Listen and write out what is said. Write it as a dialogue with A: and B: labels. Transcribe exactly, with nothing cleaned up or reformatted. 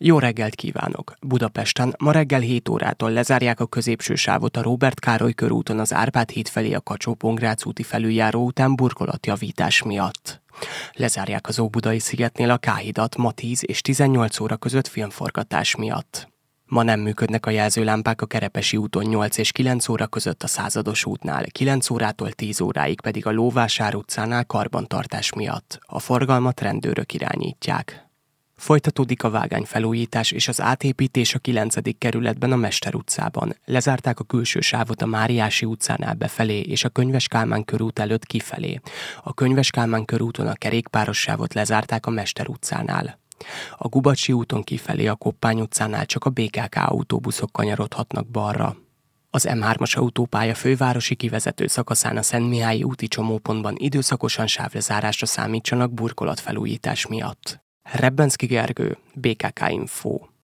A: Jó reggelt kívánok! Budapesten ma reggel hét órától lezárják a középső sávot a Róbert Károly körúton az Árpád híd felé a Kacsó-Pongrác úti felüljáró után burkolatjavítás miatt. Lezárják az Óbudai szigetnél a K-hidat ma tíz és tizennyolc óra között filmforgatás miatt. Ma nem működnek a jelzőlámpák a Kerepesi úton nyolc és kilenc óra között a Százados útnál, kilenc órától tíz óráig pedig a Lóvásár utcánál karbantartás miatt. A forgalmat rendőrök irányítják. Folytatódik a vágányfelújítás és az átépítés a kilencedik kerületben a Mester utcában. Lezárták a külső sávot a Máriási utcánál befelé és a Könyves Kálmán körút előtt kifelé. A Könyves Kálmán körúton a kerékpáros sávot lezárták a Mester utcánál. A Gubacsi úton kifelé a Koppány utcánál csak a bé ká ká autóbuszok kanyarodhatnak balra. Az em hármas autópálya fővárosi kivezető szakaszán a Szentmihályi úti csomópontban időszakosan sávlezárásra számítsanak burkolatfelújítás miatt. Rebbenszky Gergő, bé ká ká Info.